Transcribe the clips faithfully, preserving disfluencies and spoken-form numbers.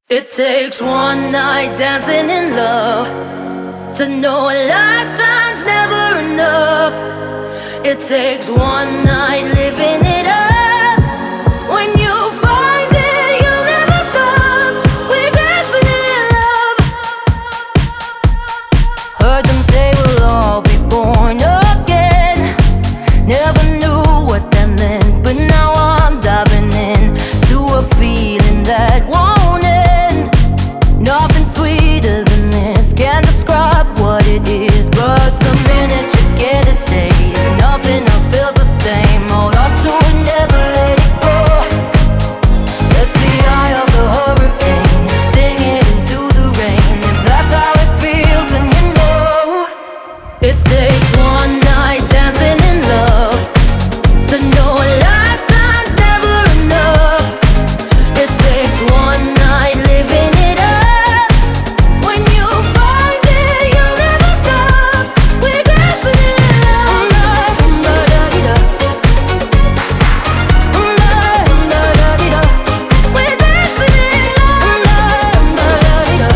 It takes one night dancing in love to know a lifetime's never enough. It takes one night living it up. When you find it, you'll never stop. We're dancing in love. Heard them say we'll all be born again. Never knew what that meant, but now I'm diving in to a feeling that won't end. Nothing sweeter than this, can't describe what it is, but the minute you get a taste, nothing else feels the same. Hold on to it, never let it go. It's the eye of the hurricane, sing it into the rain. If that's how it feels, then you know. It takes one night dancing in love to know a lifetime's never enough. It takes one night living it up. When you find it, you'll never stop. We're dancing in love. Ba-da-dee-da. Ba-da-dee-da. We're dancing in love. Ba-da-dee-da.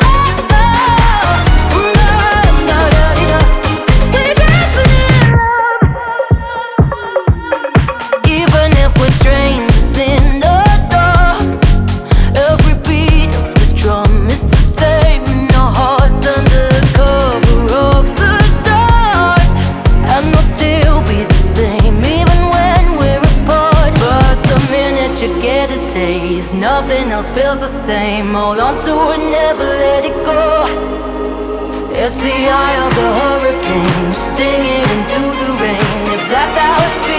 Ba-da-dee-da. We're dancing in love. Even if we're strangers in the dark, every beat of the drum is the same in our hearts under cover of the stars. And we'll still be the same even when we're apart. But the minute you get a taste, nothing else feels the same. Hold on to it, never let it go. It's the eye of the hurricane, sing it into the rain. If that's how it feels,